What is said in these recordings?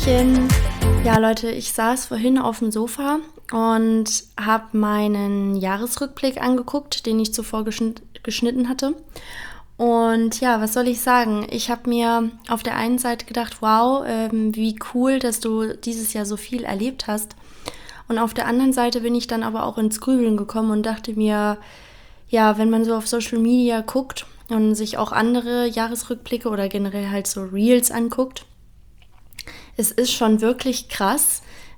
Hallöchen. Ja, Leute, ich saß vorhin auf dem Sofa und habe meinen Jahresrückblick angeguckt, den ich zuvor geschnitten hatte. Und ja, was soll ich sagen? Ich habe mir auf der einen Seite gedacht, wow, wie cool, dass du dieses Jahr so viel erlebt hast. Und auf der anderen Seite bin ich dann aber auch ins Grübeln gekommen und dachte mir, ja, wenn man so auf Social Media guckt und sich auch andere Jahresrückblicke oder generell halt so Reels anguckt, es ist schon wirklich krass,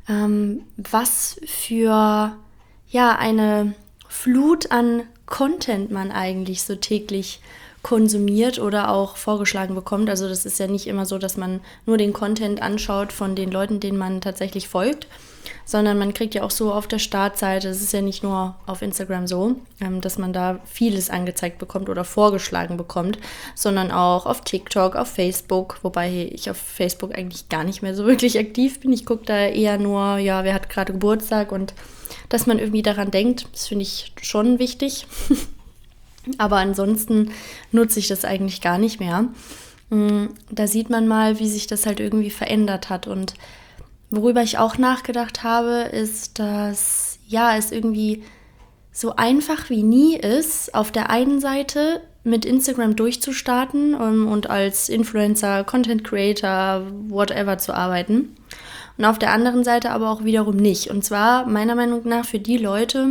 was für eine Flut an Content man eigentlich so täglich konsumiert oder auch vorgeschlagen bekommt. Also das ist ja nicht immer so, dass man nur den Content anschaut von den Leuten, denen man tatsächlich folgt, sondern man kriegt ja auch so auf der Startseite, es ist ja nicht nur auf Instagram so, dass man da vieles angezeigt bekommt oder vorgeschlagen bekommt, sondern auch auf TikTok, auf Facebook, wobei ich auf Facebook eigentlich gar nicht mehr so wirklich aktiv bin. Ich gucke da eher nur, ja, wer hat gerade Geburtstag und dass man irgendwie daran denkt, das finde ich schon wichtig. Aber ansonsten nutze ich das eigentlich gar nicht mehr. Da sieht man mal, wie sich das halt irgendwie verändert hat. Und worüber ich auch nachgedacht habe, ist, dass es irgendwie so einfach wie nie ist, auf der einen Seite mit Instagram durchzustarten und als Influencer, Content Creator, whatever zu arbeiten. Und auf der anderen Seite aber auch wiederum nicht. Und zwar meiner Meinung nach für die Leute,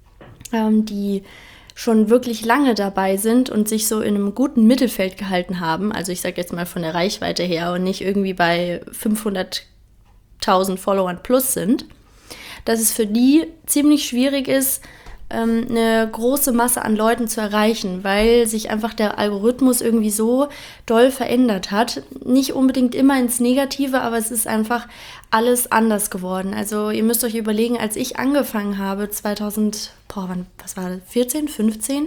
die schon wirklich lange dabei sind und sich so in einem guten Mittelfeld gehalten haben. Also ich sage jetzt mal von der Reichweite her und nicht irgendwie bei 500.000 Followern plus sind, dass es für die ziemlich schwierig ist, eine große Masse an Leuten zu erreichen, weil sich einfach der Algorithmus irgendwie so doll verändert hat. Nicht unbedingt immer ins Negative, aber es ist einfach alles anders geworden. Also ihr müsst euch überlegen, als ich angefangen habe, 2014, 15,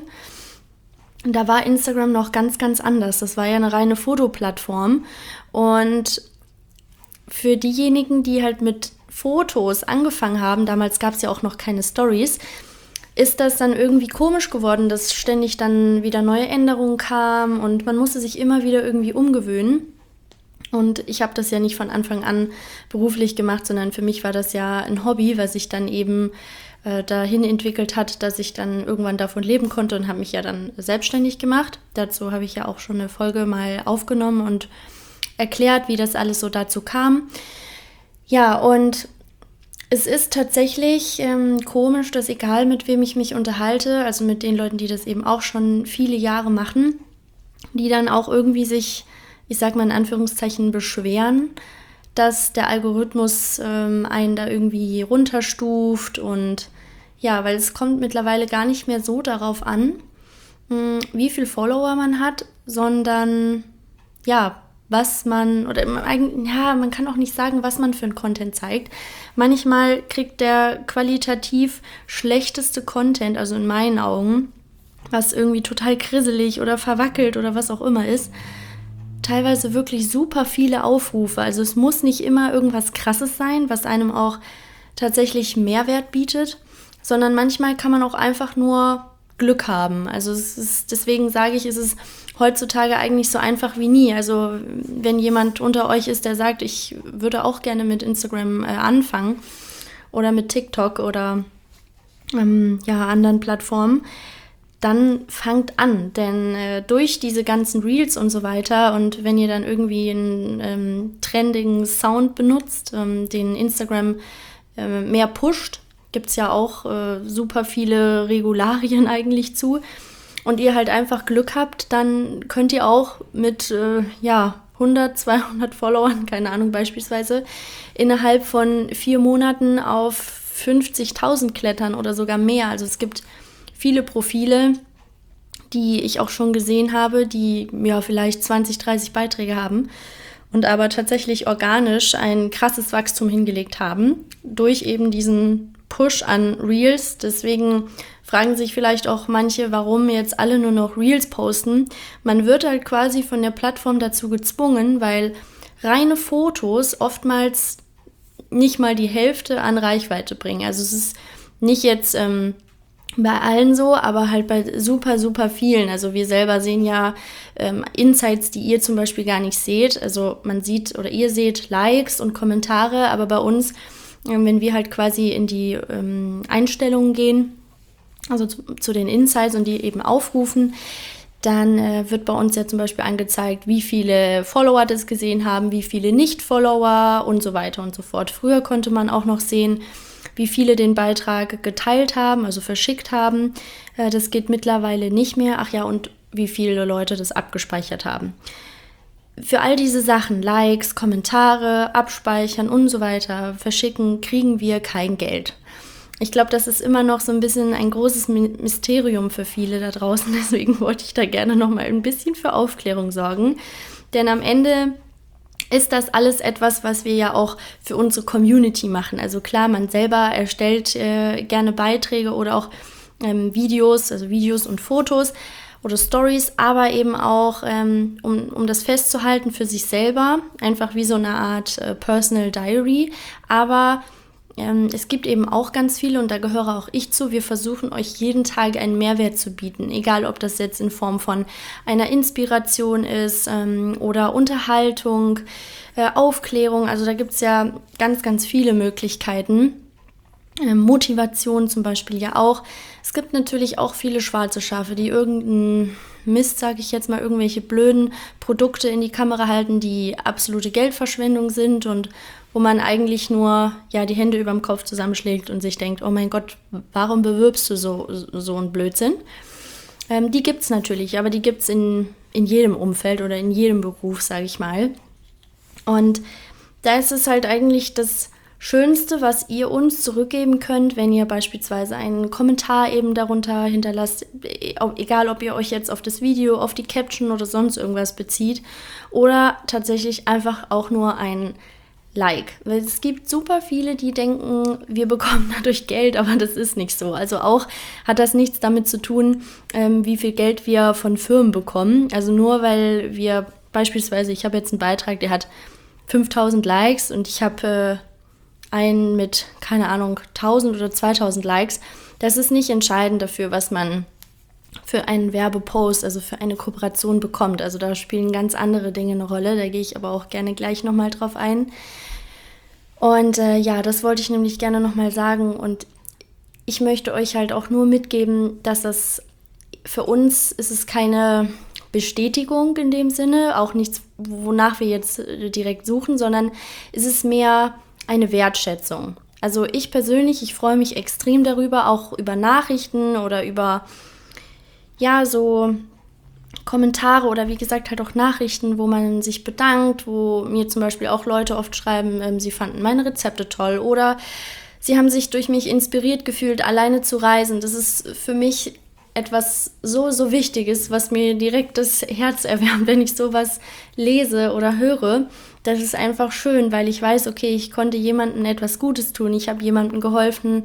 da war Instagram noch ganz, ganz anders. Das war ja eine reine Fotoplattform. Und für diejenigen, die halt mit Fotos angefangen haben, damals gab es ja auch noch keine Stories, ist das dann irgendwie komisch geworden, dass ständig dann wieder neue Änderungen kamen und man musste sich immer wieder irgendwie umgewöhnen. Und ich habe das ja nicht von Anfang an beruflich gemacht, sondern für mich war das ja ein Hobby, was sich dann eben dahin entwickelt hat, dass ich dann irgendwann davon leben konnte und habe mich ja dann selbstständig gemacht. Dazu habe ich ja auch schon eine Folge mal aufgenommen und erklärt, wie das alles so dazu kam. Ja, und es ist tatsächlich komisch, dass egal mit wem ich mich unterhalte, also mit den Leuten, die das eben auch schon viele Jahre machen, die dann auch irgendwie sich, ich sag mal in Anführungszeichen, beschweren, dass der Algorithmus einen da irgendwie runterstuft und ja, weil es kommt mittlerweile gar nicht mehr so darauf an, wie viel Follower man hat, sondern ja, was man, oder man kann auch nicht sagen, was man für einen Content zeigt. Manchmal kriegt der qualitativ schlechteste Content, also in meinen Augen, was irgendwie total krisselig oder verwackelt oder was auch immer ist, teilweise wirklich super viele Aufrufe. Also es muss nicht immer irgendwas Krasses sein, was einem auch tatsächlich Mehrwert bietet, sondern manchmal kann man auch einfach nur Glück haben. Also deswegen sage ich, es ist heutzutage eigentlich so einfach wie nie. Also wenn jemand unter euch ist, der sagt, ich würde auch gerne mit Instagram anfangen oder mit TikTok oder anderen Plattformen, dann fangt an. Denn durch diese ganzen Reels und so weiter und wenn ihr dann irgendwie einen trendigen Sound benutzt, den Instagram mehr pusht, gibt es ja auch super viele Regularien eigentlich zu. Und ihr halt einfach Glück habt, dann könnt ihr auch mit 100, 200 Followern, keine Ahnung, beispielsweise innerhalb von 4 Monaten auf 50.000 klettern oder sogar mehr. Also es gibt viele Profile, die ich auch schon gesehen habe, die vielleicht 20, 30 Beiträge haben und aber tatsächlich organisch ein krasses Wachstum hingelegt haben durch eben diesen Push an Reels. Deswegen fragen sich vielleicht auch manche, warum jetzt alle nur noch Reels posten. Man wird halt quasi von der Plattform dazu gezwungen, weil reine Fotos oftmals nicht mal die Hälfte an Reichweite bringen. Also es ist nicht jetzt bei allen so, aber halt bei super, super vielen. Also wir selber sehen ja Insights, die ihr zum Beispiel gar nicht seht. Also man sieht oder ihr seht Likes und Kommentare, aber bei uns, wenn wir halt quasi in die Einstellungen gehen, also zu den Insights und die eben aufrufen, dann wird bei uns ja zum Beispiel angezeigt, wie viele Follower das gesehen haben, wie viele Nicht-Follower und so weiter und so fort. Früher konnte man auch noch sehen, wie viele den Beitrag geteilt haben, also verschickt haben. Das geht mittlerweile nicht mehr. Ach ja, und wie viele Leute das abgespeichert haben. Für all diese Sachen, Likes, Kommentare, abspeichern und so weiter, verschicken, kriegen wir kein Geld. Ich glaube, das ist immer noch so ein bisschen ein großes Mysterium für viele da draußen. Deswegen wollte ich da gerne noch mal ein bisschen für Aufklärung sorgen. Denn am Ende ist das alles etwas, was wir ja auch für unsere Community machen. Also klar, man selber erstellt gerne Beiträge oder auch Videos, also Videos und Fotos oder Stories, aber eben auch, um das festzuhalten für sich selber, einfach wie so eine Art Personal Diary. Aber es gibt eben auch ganz viele, und da gehöre auch ich zu, wir versuchen euch jeden Tag einen Mehrwert zu bieten, egal ob das jetzt in Form von einer Inspiration ist oder Unterhaltung, Aufklärung, also da gibt es ja ganz, ganz viele Möglichkeiten. Motivation zum Beispiel ja auch. Es gibt natürlich auch viele schwarze Schafe, die irgendeinen Mist, sage ich jetzt mal, irgendwelche blöden Produkte in die Kamera halten, die absolute Geldverschwendung sind und wo man eigentlich nur die Hände über dem Kopf zusammenschlägt und sich denkt, oh mein Gott, warum bewirbst du so einen Blödsinn? Die gibt es natürlich, aber die gibt es in jedem Umfeld oder in jedem Beruf, sage ich mal. Und da ist es halt eigentlich das Schönste, was ihr uns zurückgeben könnt, wenn ihr beispielsweise einen Kommentar eben darunter hinterlasst, egal ob ihr euch jetzt auf das Video, auf die Caption oder sonst irgendwas bezieht oder tatsächlich einfach auch nur ein Like. Weil es gibt super viele, die denken, wir bekommen dadurch Geld, aber das ist nicht so. Also auch hat das nichts damit zu tun, wie viel Geld wir von Firmen bekommen. Also nur weil wir beispielsweise, ich habe jetzt einen Beitrag, der hat 5000 Likes und ich habe einen mit, keine Ahnung, 1000 oder 2000 Likes. Das ist nicht entscheidend dafür, was man für einen Werbepost, also für eine Kooperation bekommt. Also da spielen ganz andere Dinge eine Rolle. Da gehe ich aber auch gerne gleich nochmal drauf ein. Und das wollte ich nämlich gerne nochmal sagen. Und ich möchte euch halt auch nur mitgeben, dass das für uns ist es keine Bestätigung in dem Sinne, auch nichts, wonach wir jetzt direkt suchen, sondern es ist mehr eine Wertschätzung. Also ich persönlich, ich freue mich extrem darüber, auch über Nachrichten oder über so Kommentare oder wie gesagt halt auch Nachrichten, wo man sich bedankt, wo mir zum Beispiel auch Leute oft schreiben, sie fanden meine Rezepte toll oder sie haben sich durch mich inspiriert gefühlt, alleine zu reisen. Das ist für mich etwas so, so Wichtiges, was mir direkt das Herz erwärmt, wenn ich sowas lese oder höre. Das ist einfach schön, weil ich weiß, okay, ich konnte jemandem etwas Gutes tun. Ich habe jemandem geholfen,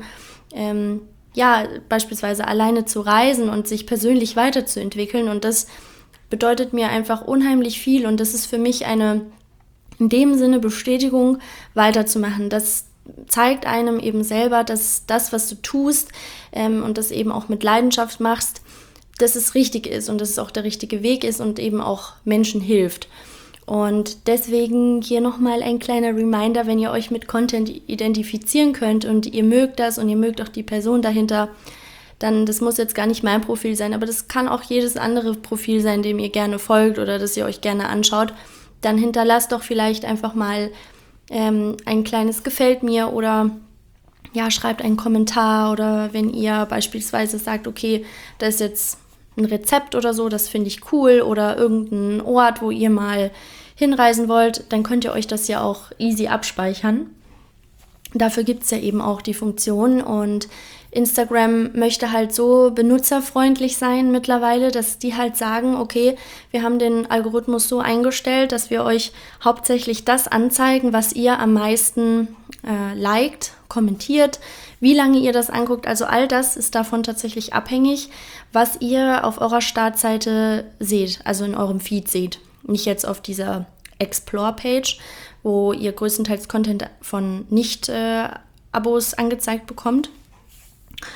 beispielsweise alleine zu reisen und sich persönlich weiterzuentwickeln. Und das bedeutet mir einfach unheimlich viel. Und das ist für mich eine, in dem Sinne, Bestätigung, weiterzumachen. Das zeigt einem eben selber, dass das, was du tust und das eben auch mit Leidenschaft machst, dass es richtig ist und dass es auch der richtige Weg ist und eben auch Menschen hilft. Und deswegen hier nochmal ein kleiner Reminder, wenn ihr euch mit Content identifizieren könnt und ihr mögt das und ihr mögt auch die Person dahinter, dann, das muss jetzt gar nicht mein Profil sein, aber das kann auch jedes andere Profil sein, dem ihr gerne folgt oder das ihr euch gerne anschaut, dann hinterlasst doch vielleicht einfach mal ein kleines Gefällt mir oder schreibt einen Kommentar oder wenn ihr beispielsweise sagt, okay, da ist jetzt ein Rezept oder so, das finde ich cool oder irgendein Ort, wo ihr mal hinreisen wollt, dann könnt ihr euch das ja auch easy abspeichern. Dafür gibt es ja eben auch die Funktion und Instagram möchte halt so benutzerfreundlich sein mittlerweile, dass die halt sagen, okay, wir haben den Algorithmus so eingestellt, dass wir euch hauptsächlich das anzeigen, was ihr am meisten liked, kommentiert, wie lange ihr das anguckt. Also all das ist davon tatsächlich abhängig, was ihr auf eurer Startseite seht, also in eurem Feed seht. Nicht jetzt auf dieser Explore-Page, wo ihr größtenteils Content von Nicht-Abos angezeigt bekommt.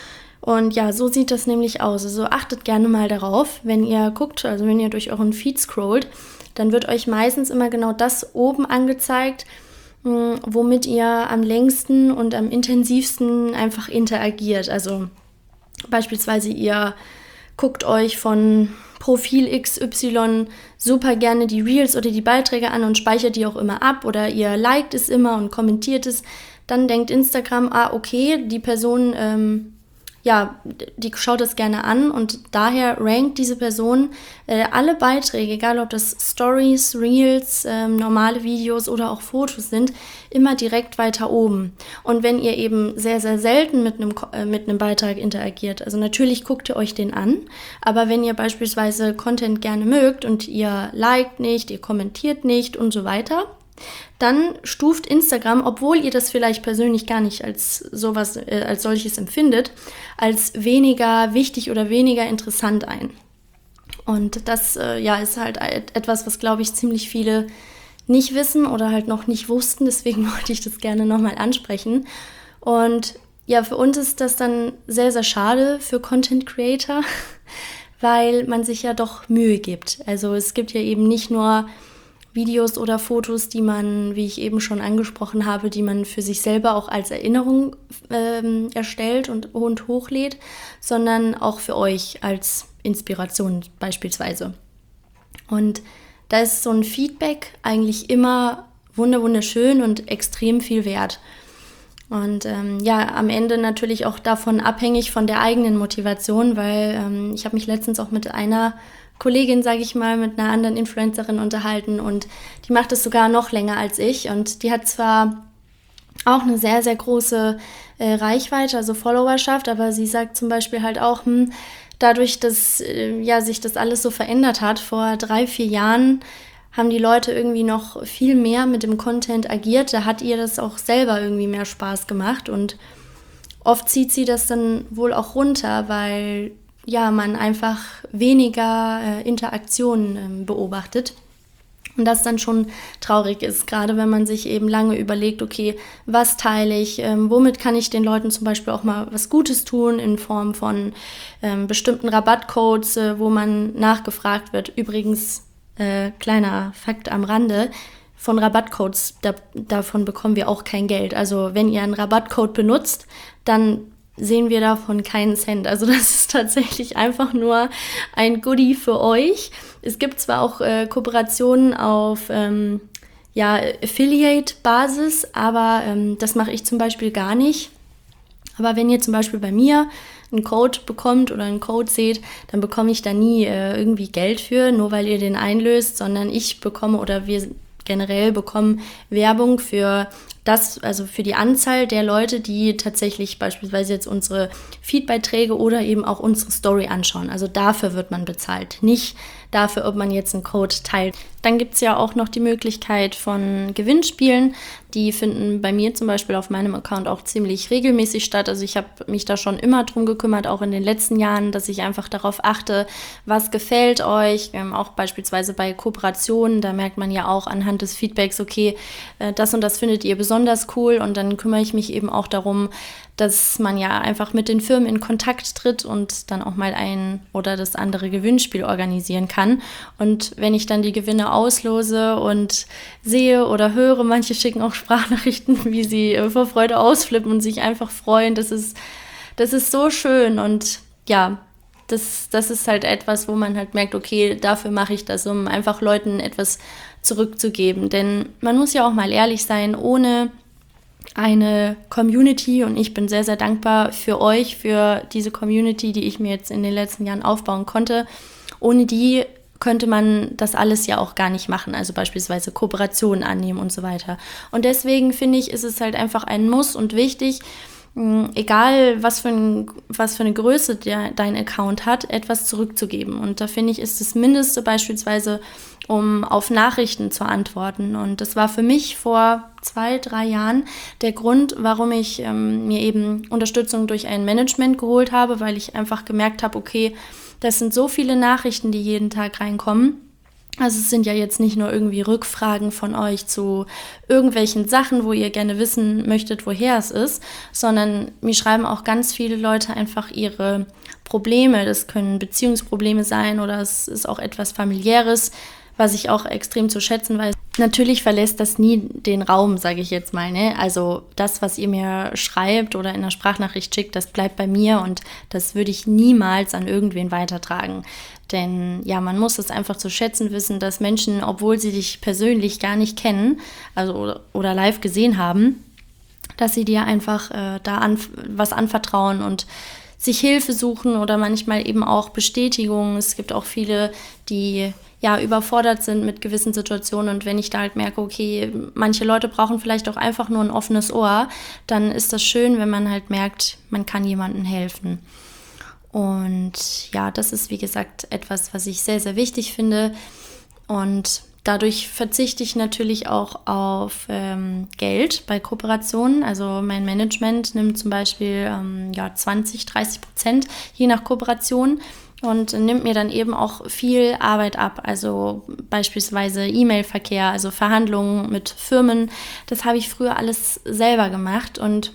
Und ja, so sieht das nämlich aus. Also achtet gerne mal darauf, wenn ihr guckt, also wenn ihr durch euren Feed scrollt, dann wird euch meistens immer genau das oben angezeigt, womit ihr am längsten und am intensivsten einfach interagiert. Also beispielsweise ihr guckt euch von Profil XY super gerne die Reels oder die Beiträge an und speichert die auch immer ab oder ihr liked es immer und kommentiert es. Dann denkt Instagram, okay, die Person, die schaut das gerne an und daher rankt diese Person alle Beiträge, egal ob das Stories, Reels, normale Videos oder auch Fotos sind, immer direkt weiter oben. Und wenn ihr eben sehr, sehr selten mit einem Beitrag interagiert, also natürlich guckt ihr euch den an, aber wenn ihr beispielsweise Content gerne mögt und ihr liked nicht, ihr kommentiert nicht und so weiter, dann stuft Instagram, obwohl ihr das vielleicht persönlich gar nicht als solches empfindet, als weniger wichtig oder weniger interessant ein. Und das ist halt etwas, was, glaube ich, ziemlich viele nicht wissen oder halt noch nicht wussten. Deswegen wollte ich das gerne nochmal ansprechen. Und ja, für uns ist das dann sehr, sehr schade für Content Creator, weil man sich ja doch Mühe gibt. Also es gibt ja eben nicht nur Videos oder Fotos, die man, wie ich eben schon angesprochen habe, die man für sich selber auch als Erinnerung erstellt und hochlädt, sondern auch für euch als Inspiration beispielsweise. Und da ist so ein Feedback eigentlich immer wunderschön und extrem viel wert. Und am Ende natürlich auch davon abhängig von der eigenen Motivation, weil ich habe mich letztens auch mit einer Kollegin, sage ich mal, mit einer anderen Influencerin unterhalten und die macht es sogar noch länger als ich und die hat zwar auch eine sehr, sehr große Reichweite, also Followerschaft, aber sie sagt zum Beispiel halt auch, dadurch, dass sich das alles so verändert hat, vor 3-4 Jahren haben die Leute irgendwie noch viel mehr mit dem Content agiert, da hat ihr das auch selber irgendwie mehr Spaß gemacht und oft zieht sie das dann wohl auch runter, weil man einfach weniger Interaktionen beobachtet und das dann schon traurig ist, gerade wenn man sich eben lange überlegt, okay, was teile ich, womit kann ich den Leuten zum Beispiel auch mal was Gutes tun in Form von bestimmten Rabattcodes, wo man nachgefragt wird. Übrigens, kleiner Fakt am Rande, von Rabattcodes, davon bekommen wir auch kein Geld. Also wenn ihr einen Rabattcode benutzt, dann sehen wir davon keinen Cent. Also das ist tatsächlich einfach nur ein Goodie für euch. Es gibt zwar auch Kooperationen auf Affiliate-Basis, aber das mache ich zum Beispiel gar nicht. Aber wenn ihr zum Beispiel bei mir einen Code bekommt oder einen Code seht, dann bekomme ich da nie irgendwie Geld für, nur weil ihr den einlöst, sondern ich bekomme oder wir generell bekommen Werbung für das, also für die Anzahl der Leute, die tatsächlich beispielsweise jetzt unsere Feedbeiträge oder eben auch unsere Story anschauen. Also dafür wird man bezahlt, nicht dafür, ob man jetzt einen Code teilt. Dann gibt es ja auch noch die Möglichkeit von Gewinnspielen. Die finden bei mir zum Beispiel auf meinem Account auch ziemlich regelmäßig statt. Also ich habe mich da schon immer drum gekümmert, auch in den letzten Jahren, dass ich einfach darauf achte, was gefällt euch. Auch beispielsweise bei Kooperationen, da merkt man ja auch anhand des Feedbacks, okay, das und das findet ihr besonders cool. Und dann kümmere ich mich eben auch darum, dass man ja einfach mit den Firmen in Kontakt tritt und dann auch mal ein oder das andere Gewinnspiel organisieren kann. Und wenn ich dann die Gewinne auslose und sehe oder höre, manche schicken auch Sprachnachrichten, wie sie vor Freude ausflippen und sich einfach freuen, das ist so schön. Und ja, das ist halt etwas, wo man halt merkt, okay, dafür mache ich das, um einfach Leuten etwas zurückzugeben. Denn man muss ja auch mal ehrlich sein, ohne eine Community, und ich bin sehr, sehr dankbar für euch, für diese Community, die ich mir jetzt in den letzten Jahren aufbauen konnte. Ohne die könnte man das alles ja auch gar nicht machen, also beispielsweise Kooperationen annehmen und so weiter. Und deswegen finde ich, ist es halt einfach ein Muss und wichtig, egal was für eine Größe dein Account hat, etwas zurückzugeben. Und da finde ich, ist das Mindeste beispielsweise, um auf Nachrichten zu antworten. Und das war für mich vor 2-3 Jahren der Grund, warum ich mir eben Unterstützung durch ein Management geholt habe, weil ich einfach gemerkt habe, okay, das sind so viele Nachrichten, die jeden Tag reinkommen. Also es sind ja jetzt nicht nur irgendwie Rückfragen von euch zu irgendwelchen Sachen, wo ihr gerne wissen möchtet, woher es ist, sondern mir schreiben auch ganz viele Leute einfach ihre Probleme. Das können Beziehungsprobleme sein oder es ist auch etwas Familiäres, was ich auch extrem zu schätzen weiß. Natürlich verlässt das nie den Raum, sage ich jetzt mal, ne? Also das, was ihr mir schreibt oder in einer Sprachnachricht schickt, das bleibt bei mir und das würde ich niemals an irgendwen weitertragen. Denn ja, man muss es einfach zu schätzen wissen, dass Menschen, obwohl sie dich persönlich gar nicht kennen, also oder live gesehen haben, dass sie dir einfach was anvertrauen und sich Hilfe suchen oder manchmal eben auch Bestätigung. Es gibt auch viele, die ja überfordert sind mit gewissen Situationen und wenn ich da halt merke, okay, manche Leute brauchen vielleicht auch einfach nur ein offenes Ohr, dann ist das schön, wenn man halt merkt, man kann jemandem helfen. Und ja, das ist wie gesagt etwas, was ich sehr, sehr wichtig finde und dadurch verzichte ich natürlich auch auf Geld bei Kooperationen. Also mein Management nimmt zum Beispiel 20-30%, je nach Kooperation und nimmt mir dann eben auch viel Arbeit ab. Also beispielsweise E-Mail-Verkehr, also Verhandlungen mit Firmen. Das habe ich früher alles selber gemacht und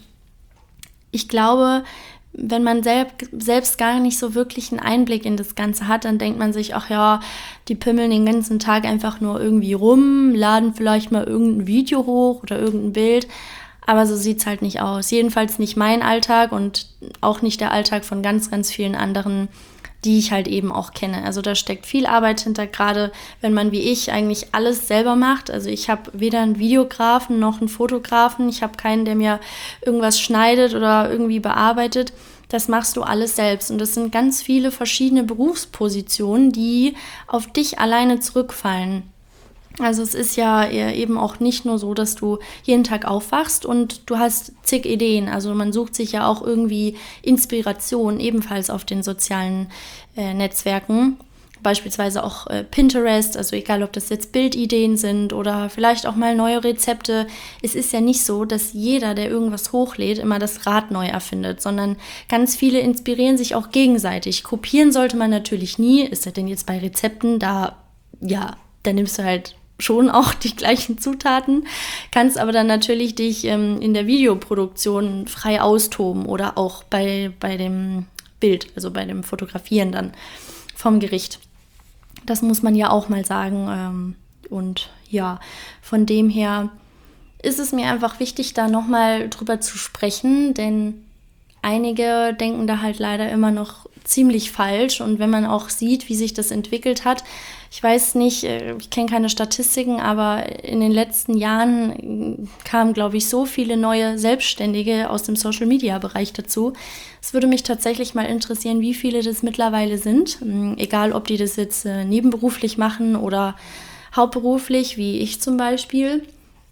ich glaube, wenn man selbst gar nicht so wirklich einen Einblick in das Ganze hat, dann denkt man sich, ach ja, die pimmeln den ganzen Tag einfach nur irgendwie rum, laden vielleicht mal irgendein Video hoch oder irgendein Bild, aber so sieht's halt nicht aus. Jedenfalls nicht mein Alltag und auch nicht der Alltag von ganz, ganz vielen anderen, die ich halt eben auch kenne. Also da steckt viel Arbeit hinter, gerade wenn man wie ich eigentlich alles selber macht. Also ich habe weder einen Videografen noch einen Fotografen. Ich habe keinen, der mir irgendwas schneidet oder irgendwie bearbeitet. Das machst du alles selbst. Und das sind ganz viele verschiedene Berufspositionen, die auf dich alleine zurückfallen. Also es ist ja eben auch nicht nur so, dass du jeden Tag aufwachst und du hast zig Ideen. Also man sucht sich ja auch irgendwie Inspiration ebenfalls auf den sozialen Netzwerken. Beispielsweise auch Pinterest, also egal ob das jetzt Bildideen sind oder vielleicht auch mal neue Rezepte. Es ist ja nicht so, dass jeder, der irgendwas hochlädt, immer das Rad neu erfindet, sondern ganz viele inspirieren sich auch gegenseitig. Kopieren sollte man natürlich nie, ist das denn jetzt bei Rezepten, da nimmst du halt schon auch die gleichen Zutaten, kannst aber dann natürlich dich in der Videoproduktion frei austoben oder auch bei dem Bild, also bei dem Fotografieren dann vom Gericht. Das muss man ja auch mal sagen. Und ja, von dem her ist es mir einfach wichtig, da nochmal drüber zu sprechen, denn einige denken da halt leider immer noch ziemlich falsch und wenn man auch sieht, wie sich das entwickelt hat, ich weiß nicht, ich kenne keine Statistiken, aber in den letzten Jahren kamen, glaube ich, so viele neue Selbstständige aus dem Social-Media-Bereich dazu. Es würde mich tatsächlich mal interessieren, wie viele das mittlerweile sind, egal ob die das jetzt nebenberuflich machen oder hauptberuflich, wie ich zum Beispiel.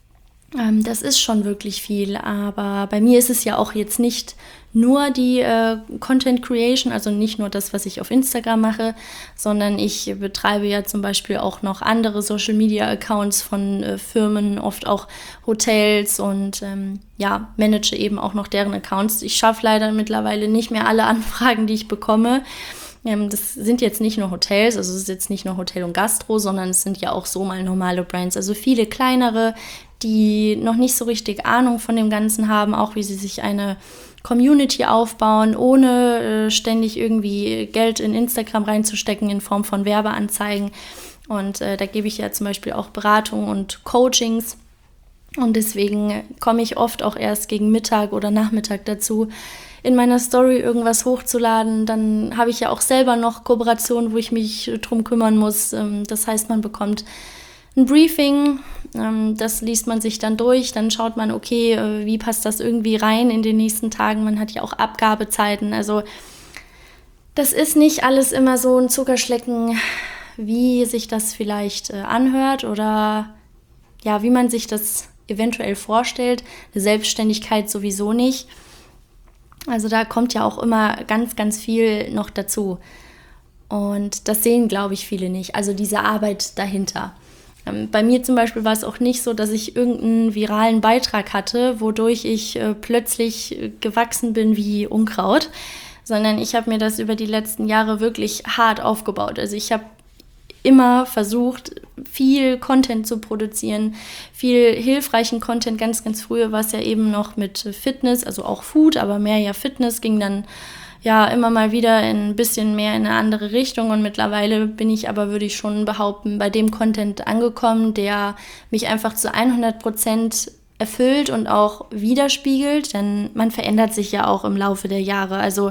Das ist schon wirklich viel, aber bei mir ist es ja auch jetzt nicht nur die Content Creation, also nicht nur das, was ich auf Instagram mache, sondern ich betreibe ja zum Beispiel auch noch andere Social Media Accounts von Firmen, oft auch Hotels und manage eben auch noch deren Accounts. Ich schaffe leider mittlerweile nicht mehr alle Anfragen, die ich bekomme. Das sind jetzt nicht nur Hotels, also es ist jetzt nicht nur Hotel und Gastro, sondern es sind ja auch so mal normale Brands, also viele kleinere, die noch nicht so richtig Ahnung von dem Ganzen haben, auch wie sie sich eine Community aufbauen, ohne ständig irgendwie Geld in Instagram reinzustecken in Form von Werbeanzeigen. Und da gebe ich ja zum Beispiel auch Beratung und Coachings. Und deswegen komme ich oft auch erst gegen Mittag oder Nachmittag dazu, in meiner Story irgendwas hochzuladen. Dann habe ich ja auch selber noch Kooperationen, wo ich mich drum kümmern muss. Das heißt, man bekommt ein Briefing, das liest man sich dann durch, dann schaut man, okay, wie passt das irgendwie rein in den nächsten Tagen. Man hat ja auch Abgabezeiten. Also das ist nicht alles immer so ein Zuckerschlecken, wie sich das vielleicht anhört oder ja, wie man sich das eventuell vorstellt. Eine Selbstständigkeit sowieso nicht. Also da kommt ja auch immer ganz, ganz viel noch dazu. Und das sehen, glaube ich, viele nicht. Also diese Arbeit dahinter. Bei mir zum Beispiel war es auch nicht so, dass ich irgendeinen viralen Beitrag hatte, wodurch ich plötzlich gewachsen bin wie Unkraut, sondern ich habe mir das über die letzten Jahre wirklich hart aufgebaut. Also ich habe immer versucht, viel Content zu produzieren, viel hilfreichen Content. Ganz, ganz früher war es ja eben noch mit Fitness, also auch Food, aber mehr ja Fitness, ging dann ja immer mal wieder ein bisschen mehr in eine andere Richtung und mittlerweile bin ich aber, würde ich schon behaupten, bei dem Content angekommen, der mich einfach zu 100% erfüllt und auch widerspiegelt, denn man verändert sich ja auch im Laufe der Jahre. Also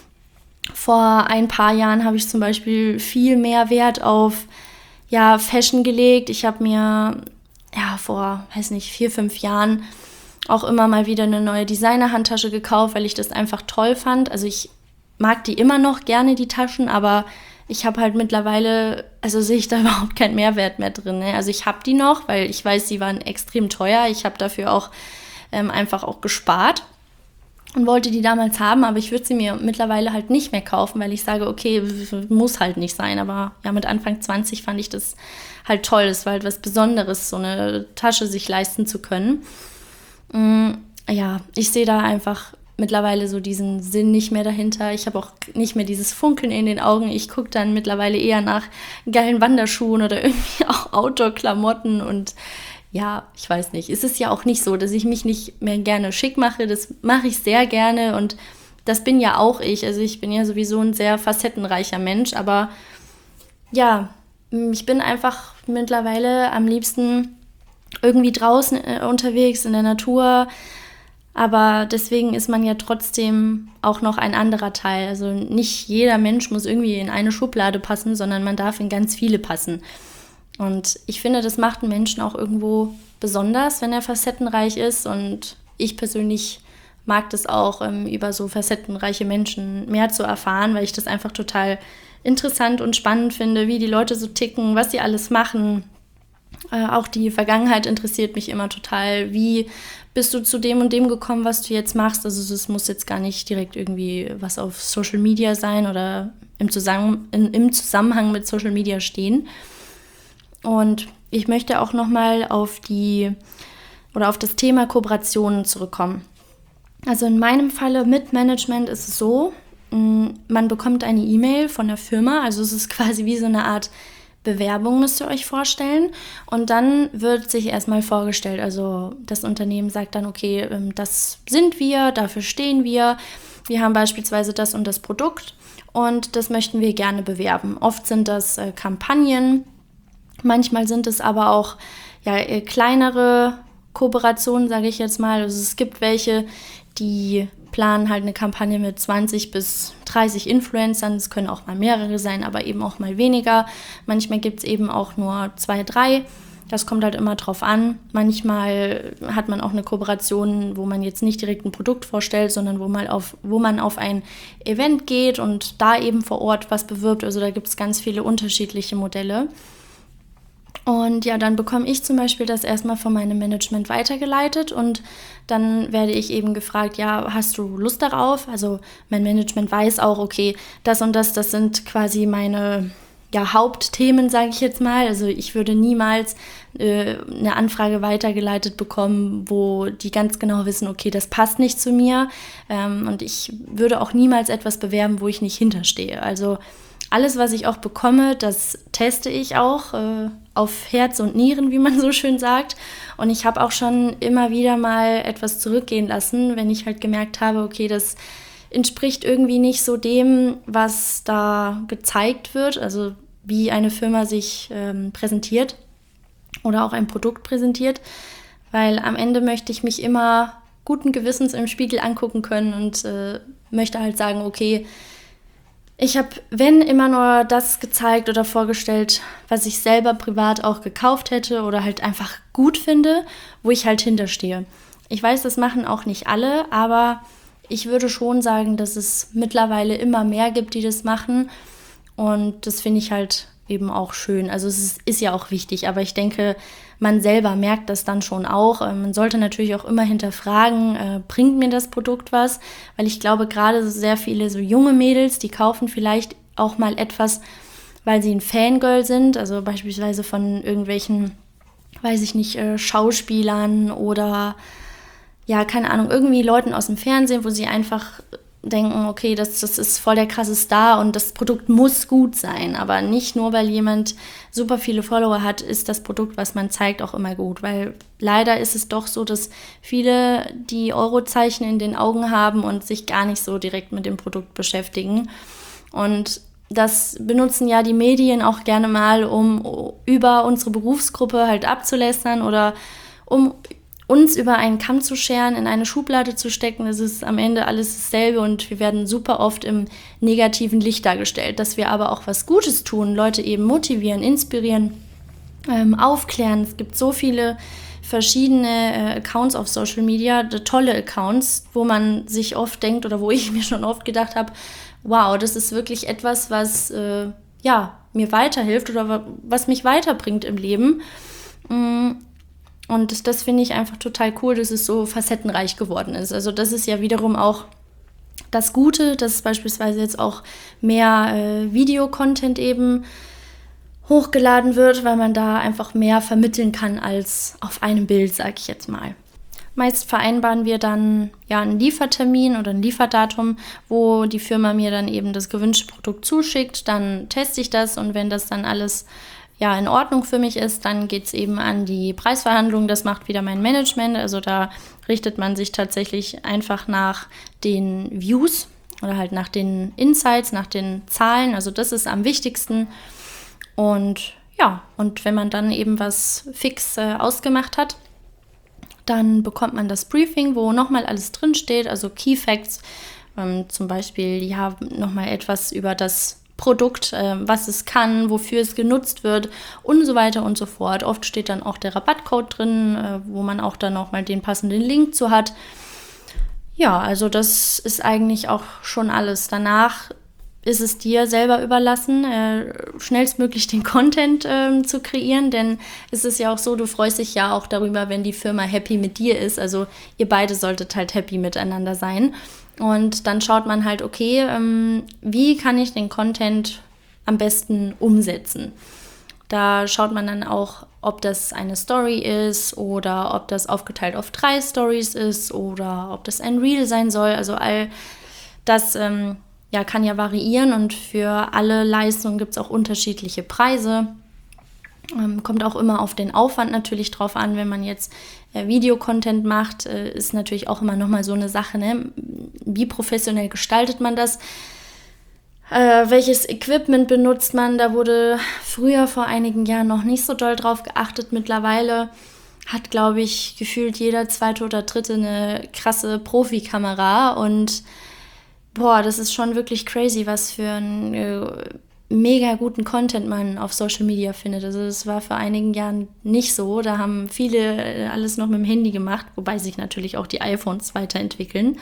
vor ein paar Jahren habe ich zum Beispiel viel mehr Wert auf Fashion gelegt. Ich habe mir vor, 4, 5 Jahren auch immer mal wieder eine neue Designer-Handtasche gekauft, weil ich das einfach toll fand. Also ich mag die immer noch gerne, die Taschen, aber ich habe halt mittlerweile, also sehe ich da überhaupt keinen Mehrwert mehr drin. Ne? Also ich habe die noch, weil ich weiß, sie waren extrem teuer. Ich habe dafür auch einfach auch gespart und wollte die damals haben, aber ich würde sie mir mittlerweile halt nicht mehr kaufen, weil ich sage, okay, muss halt nicht sein. Aber ja, mit Anfang 20 fand ich das halt toll. Es war halt was Besonderes, so eine Tasche sich leisten zu können. Ja, ich sehe da einfach mittlerweile so diesen Sinn nicht mehr dahinter. Ich habe auch nicht mehr dieses Funkeln in den Augen. Ich gucke dann mittlerweile eher nach geilen Wanderschuhen oder irgendwie auch Outdoor-Klamotten und ja, ich weiß nicht. Es ist ja auch nicht so, dass ich mich nicht mehr gerne schick mache. Das mache ich sehr gerne und das bin ja auch ich. Also ich bin ja sowieso ein sehr facettenreicher Mensch, aber ja, ich bin einfach mittlerweile am liebsten irgendwie draußen unterwegs in der Natur, aber deswegen ist man ja trotzdem auch noch ein anderer Teil. Also nicht jeder Mensch muss irgendwie in eine Schublade passen, sondern man darf in ganz viele passen. Und ich finde, das macht einen Menschen auch irgendwo besonders, wenn er facettenreich ist. Und ich persönlich mag das auch, über so facettenreiche Menschen mehr zu erfahren, weil ich das einfach total interessant und spannend finde, wie die Leute so ticken, was sie alles machen. Auch die Vergangenheit interessiert mich immer total. Wie bist du zu dem und dem gekommen, was du jetzt machst? Also es muss jetzt gar nicht direkt irgendwie was auf Social Media sein oder im Zusammenhang mit Social Media stehen. Und ich möchte auch nochmal auf das Thema Kooperationen zurückkommen. Also in meinem Falle mit Management ist es so, man bekommt eine E-Mail von der Firma, also es ist quasi wie so eine Art Bewerbung, müsst ihr euch vorstellen. Und dann wird sich erstmal vorgestellt, also das Unternehmen sagt dann, okay, das sind wir, dafür stehen wir. Wir haben beispielsweise das und das Produkt und das möchten wir gerne bewerben. Oft sind das Kampagnen, manchmal sind es aber auch kleinere Kooperationen, sage ich jetzt mal. Also es gibt welche, die planen halt eine Kampagne mit 20 bis 30 Influencern. Es können auch mal mehrere sein, aber eben auch mal weniger. Manchmal gibt es eben auch nur 2, 3. Das kommt halt immer drauf an. Manchmal hat man auch eine Kooperation, wo man jetzt nicht direkt ein Produkt vorstellt, sondern wo man auf ein Event geht und da eben vor Ort was bewirbt. Also da gibt es ganz viele unterschiedliche Modelle. Und ja, dann bekomme ich zum Beispiel das erstmal von meinem Management weitergeleitet und dann werde ich eben gefragt, ja, hast du Lust darauf? Also mein Management weiß auch, okay, das und das sind quasi meine Hauptthemen, sage ich jetzt mal. Also ich würde niemals eine Anfrage weitergeleitet bekommen, wo die ganz genau wissen, okay, das passt nicht zu mir. Und ich würde auch niemals etwas bewerben, wo ich nicht hinterstehe. Also alles, was ich auch bekomme, das teste ich auch auf Herz und Nieren, wie man so schön sagt. Und ich habe auch schon immer wieder mal etwas zurückgehen lassen, wenn ich halt gemerkt habe, okay, das entspricht irgendwie nicht so dem, was da gezeigt wird, also wie eine Firma sich präsentiert oder auch ein Produkt präsentiert. Weil am Ende möchte ich mich immer guten Gewissens im Spiegel angucken können und möchte halt sagen, okay, ich habe, wenn, immer nur das gezeigt oder vorgestellt, was ich selber privat auch gekauft hätte oder halt einfach gut finde, wo ich halt hinterstehe. Ich weiß, das machen auch nicht alle, aber ich würde schon sagen, dass es mittlerweile immer mehr gibt, die das machen und das finde ich halt eben auch schön. Also es ist ja auch wichtig, aber ich denke, man selber merkt das dann schon auch. Man sollte natürlich auch immer hinterfragen, bringt mir das Produkt was? Weil ich glaube, gerade sehr viele so junge Mädels, die kaufen vielleicht auch mal etwas, weil sie ein Fangirl sind, also beispielsweise von irgendwelchen, weiß ich nicht, Schauspielern oder ja, keine Ahnung, irgendwie Leuten aus dem Fernsehen, wo sie einfach denken, okay, das ist voll der krasse Star und das Produkt muss gut sein. Aber nicht nur, weil jemand super viele Follower hat, ist das Produkt, was man zeigt, auch immer gut. Weil leider ist es doch so, dass viele die Eurozeichen in den Augen haben und sich gar nicht so direkt mit dem Produkt beschäftigen. Und das benutzen ja die Medien auch gerne mal, um über unsere Berufsgruppe halt abzulästern oder um uns über einen Kamm zu scheren, in eine Schublade zu stecken. Es ist am Ende alles dasselbe und wir werden super oft im negativen Licht dargestellt. Dass wir aber auch was Gutes tun, Leute eben motivieren, inspirieren, aufklären. Es gibt so viele verschiedene Accounts auf Social Media, tolle Accounts, wo man sich oft denkt oder wo ich mir schon oft gedacht habe, wow, das ist wirklich etwas, was mir weiterhilft oder was mich weiterbringt im Leben. Und das finde ich einfach total cool, dass es so facettenreich geworden ist. Also das ist ja wiederum auch das Gute, dass beispielsweise jetzt auch mehr Videocontent eben hochgeladen wird, weil man da einfach mehr vermitteln kann als auf einem Bild, sage ich jetzt mal. Meist vereinbaren wir dann einen Liefertermin oder ein Lieferdatum, wo die Firma mir dann eben das gewünschte Produkt zuschickt. Dann teste ich das und wenn das dann alles in Ordnung für mich ist, dann geht es eben an die Preisverhandlung. Das macht wieder mein Management. Also da richtet man sich tatsächlich einfach nach den Views oder halt nach den Insights, nach den Zahlen. Also das ist am wichtigsten. Und wenn man dann eben was fix ausgemacht hat, dann bekommt man das Briefing, wo nochmal alles drinsteht, also Key Facts, zum Beispiel nochmal etwas über das Produkt, was es kann, wofür es genutzt wird und so weiter und so fort. Oft steht dann auch der Rabattcode drin, wo man auch dann nochmal den passenden Link zu hat. Ja, also das ist eigentlich auch schon alles. Danach ist es dir selber überlassen, schnellstmöglich den Content zu kreieren, denn es ist ja auch so, du freust dich ja auch darüber, wenn die Firma happy mit dir ist. Also ihr beide solltet halt happy miteinander sein. Und dann schaut man halt, okay, wie kann ich den Content am besten umsetzen? Da schaut man dann auch, ob das eine Story ist oder ob das aufgeteilt auf 3 Stories ist oder ob das ein Reel sein soll. Also all das kann ja variieren und für alle Leistungen gibt es auch unterschiedliche Preise. Kommt auch immer auf den Aufwand natürlich drauf an, wenn man jetzt Videocontent macht, ist natürlich auch immer nochmal so eine Sache, ne? Wie professionell gestaltet man das? Welches Equipment benutzt man? Da wurde früher vor einigen Jahren noch nicht so doll drauf geachtet. Mittlerweile hat, glaube ich, gefühlt jeder zweite oder dritte eine krasse Profikamera und das ist schon wirklich crazy, was für ein mega guten Content man auf Social Media findet. Also das war vor einigen Jahren nicht so. Da haben viele alles noch mit dem Handy gemacht, wobei sich natürlich auch die iPhones weiterentwickeln.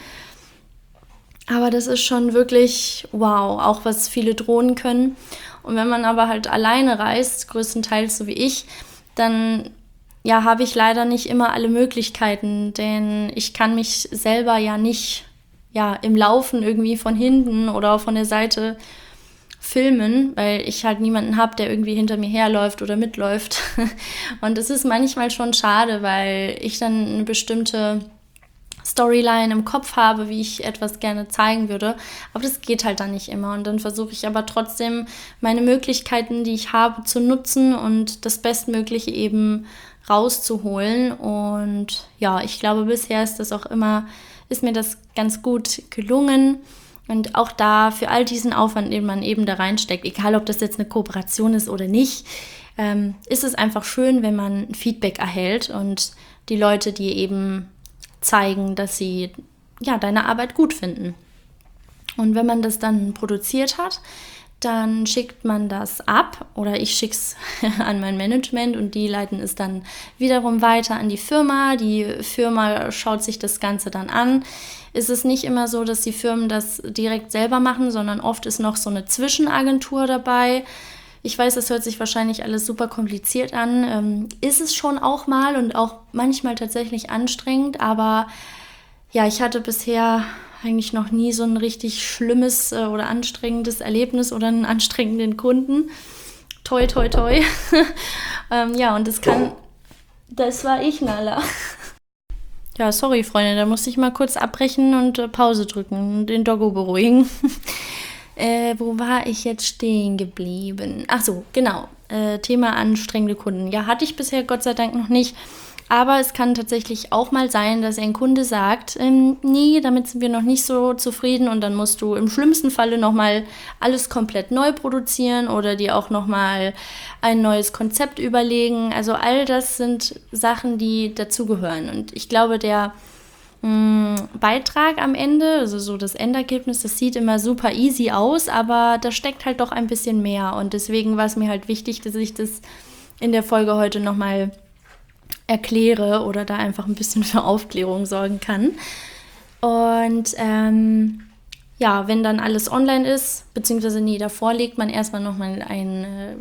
Aber das ist schon wirklich wow, auch was viele Drohnen können. Und wenn man aber halt alleine reist, größtenteils so wie ich, dann habe ich leider nicht immer alle Möglichkeiten, denn ich kann mich selber ja nicht im Laufen irgendwie von hinten oder von der Seite filmen, weil ich halt niemanden habe, der irgendwie hinter mir herläuft oder mitläuft. Und das ist manchmal schon schade, weil ich dann eine bestimmte Storyline im Kopf habe, wie ich etwas gerne zeigen würde. Aber das geht halt dann nicht immer. Und dann versuche ich aber trotzdem, meine Möglichkeiten, die ich habe, zu nutzen und das Bestmögliche eben rauszuholen. Und ich glaube, bisher ist mir das ganz gut gelungen. Und auch da, für all diesen Aufwand, den man eben da reinsteckt, egal ob das jetzt eine Kooperation ist oder nicht, ist es einfach schön, wenn man Feedback erhält und die Leute dir eben zeigen, dass sie deine Arbeit gut finden. Und wenn man das dann produziert hat, dann schickt man das ab oder ich schicke es an mein Management und die leiten es dann wiederum weiter an die Firma. Die Firma schaut sich das Ganze dann an. Es ist nicht immer so, dass die Firmen das direkt selber machen, sondern oft ist noch so eine Zwischenagentur dabei. Ich weiß, das hört sich wahrscheinlich alles super kompliziert an. Ist es schon auch mal und auch manchmal tatsächlich anstrengend, aber ich hatte bisher eigentlich noch nie so ein richtig schlimmes oder anstrengendes Erlebnis oder einen anstrengenden Kunden. Toi, toi, toi. Und das war ich, Nala. Ja, sorry, Freunde, da musste ich mal kurz abbrechen und Pause drücken und den Doggo beruhigen. Wo war ich jetzt stehen geblieben? Ach so, genau. Thema anstrengende Kunden. Ja, hatte ich bisher Gott sei Dank noch nicht. Aber es kann tatsächlich auch mal sein, dass ein Kunde sagt, nee, damit sind wir noch nicht so zufrieden und dann musst du im schlimmsten Falle nochmal alles komplett neu produzieren oder dir auch nochmal ein neues Konzept überlegen. Also all das sind Sachen, die dazugehören. Und ich glaube, der Beitrag am Ende, also so das Endergebnis, das sieht immer super easy aus, aber da steckt halt doch ein bisschen mehr. Und deswegen war es mir halt wichtig, dass ich das in der Folge heute nochmal erkläre oder da einfach ein bisschen für Aufklärung sorgen kann. Und ja, wenn dann alles online ist, beziehungsweise davor legt man erstmal nochmal einen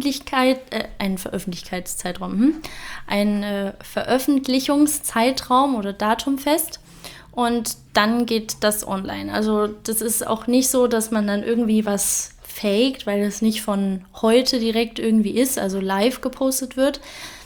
Veröffentlichungszeitraum oder Datum fest und dann geht das online. Also das ist auch nicht so, dass man dann irgendwie was faked, weil das nicht von heute direkt irgendwie ist, also live gepostet wird.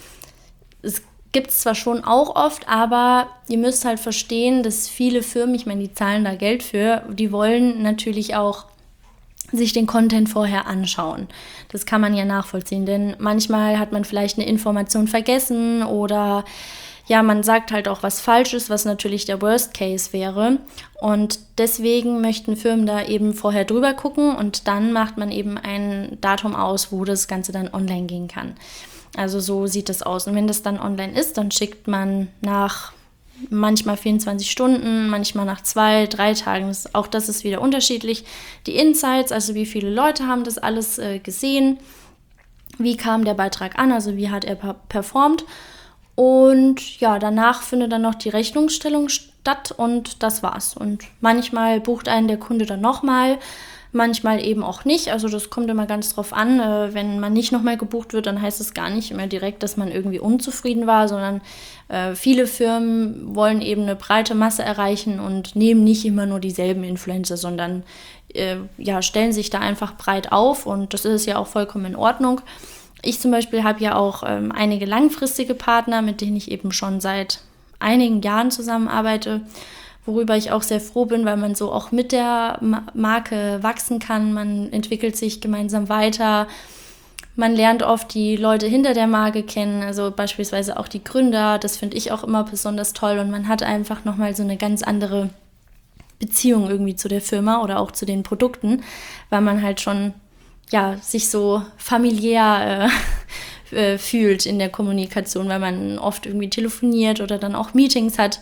Es gibt es zwar schon auch oft, aber ihr müsst halt verstehen, dass viele Firmen, ich meine, die zahlen da Geld für, die wollen natürlich auch sich den Content vorher anschauen. Das kann man ja nachvollziehen, denn manchmal hat man vielleicht eine Information vergessen oder ja, man sagt halt auch was Falsches, was natürlich der Worst Case wäre. Und deswegen möchten Firmen da eben vorher drüber gucken und dann macht man eben ein Datum aus, wo das Ganze dann online gehen kann. Also so sieht das aus. Und wenn das dann online ist, dann schickt man nach manchmal 24 Stunden, manchmal nach 2-3 Tagen. Auch das ist wieder unterschiedlich. Die Insights, also wie viele Leute haben das alles gesehen, wie kam der Beitrag an, also wie hat er performt. Und ja, danach findet dann noch die Rechnungsstellung statt und das war's. Und manchmal bucht einen der Kunde dann nochmal, manchmal eben auch nicht. Also das kommt immer ganz drauf an. Wenn man nicht nochmal gebucht wird, dann heißt es gar nicht immer direkt, dass man irgendwie unzufrieden war, sondern viele Firmen wollen eben eine breite Masse erreichen und nehmen nicht immer nur dieselben Influencer, sondern stellen sich da einfach breit auf und das ist ja auch vollkommen in Ordnung. Ich zum Beispiel habe ja auch einige langfristige Partner, mit denen ich eben schon seit einigen Jahren zusammenarbeite, worüber ich auch sehr froh bin, weil man so auch mit der Marke wachsen kann. Man entwickelt sich gemeinsam weiter. Man lernt oft die Leute hinter der Marke kennen, also beispielsweise auch die Gründer. Das finde ich auch immer besonders toll und man hat einfach nochmal so eine ganz andere Beziehung irgendwie zu der Firma oder auch zu den Produkten, weil man halt schon sich so familiär fühlt in der Kommunikation, weil man oft irgendwie telefoniert oder dann auch Meetings hat.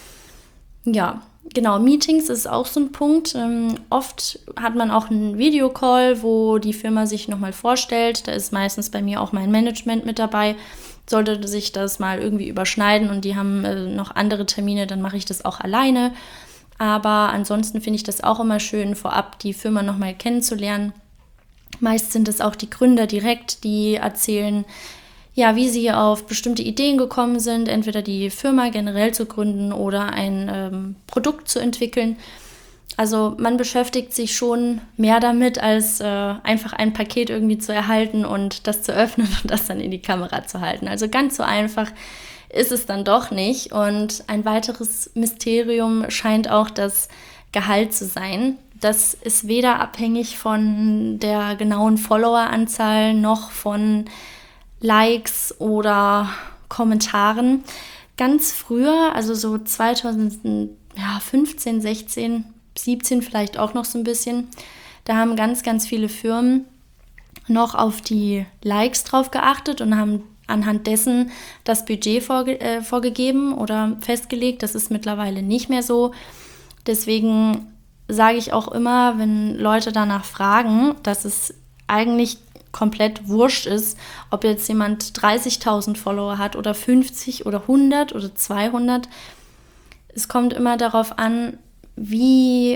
Ja, genau, Meetings ist auch so ein Punkt. Oft hat man auch einen Videocall, wo die Firma sich nochmal vorstellt. Da ist meistens bei mir auch mein Management mit dabei. Sollte sich das mal irgendwie überschneiden und die haben noch andere Termine, dann mache ich das auch alleine. Aber ansonsten finde ich das auch immer schön, vorab die Firma nochmal kennenzulernen. Meist sind es auch die Gründer direkt, die erzählen, wie sie auf bestimmte Ideen gekommen sind, entweder die Firma generell zu gründen oder ein Produkt zu entwickeln. Also man beschäftigt sich schon mehr damit, als einfach ein Paket irgendwie zu erhalten und das zu öffnen und das dann in die Kamera zu halten. Also ganz so einfach ist es dann doch nicht. Und ein weiteres Mysterium scheint auch das Gehalt zu sein. Das ist weder abhängig von der genauen Followeranzahl noch von Likes oder Kommentaren. Ganz früher, also so 2015, 16, 17 vielleicht auch noch so ein bisschen, da haben ganz, ganz viele Firmen noch auf die Likes drauf geachtet und haben anhand dessen das Budget vorgegeben oder festgelegt. Das ist mittlerweile nicht mehr so. Deswegen sage ich auch immer, wenn Leute danach fragen, dass es eigentlich komplett wurscht ist, ob jetzt jemand 30.000 Follower hat oder 50 oder 100 oder 200. Es kommt immer darauf an, wie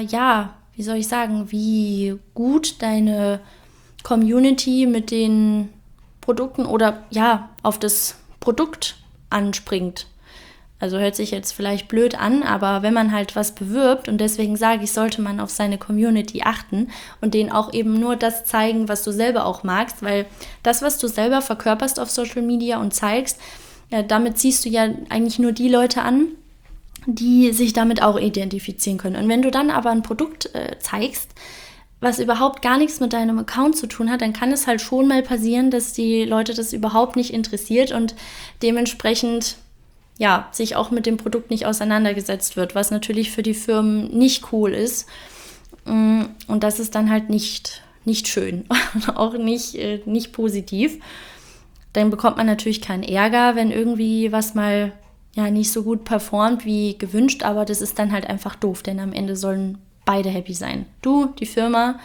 gut deine Community mit den Produkten oder auf das Produkt anspringt. Also hört sich jetzt vielleicht blöd an, aber wenn man halt was bewirbt und deswegen sage ich, sollte man auf seine Community achten und denen auch eben nur das zeigen, was du selber auch magst, weil das, was du selber verkörperst auf Social Media und zeigst, damit ziehst du ja eigentlich nur die Leute an, die sich damit auch identifizieren können. Und wenn du dann aber ein Produkt zeigst, was überhaupt gar nichts mit deinem Account zu tun hat, dann kann es halt schon mal passieren, dass die Leute das überhaupt nicht interessiert und dementsprechend sich auch mit dem Produkt nicht auseinandergesetzt wird, was natürlich für die Firmen nicht cool ist. Und das ist dann halt nicht schön, auch nicht positiv. Dann bekommt man natürlich keinen Ärger, wenn irgendwie was mal nicht so gut performt wie gewünscht, aber das ist dann halt einfach doof, denn am Ende sollen beide happy sein. Du, die Firma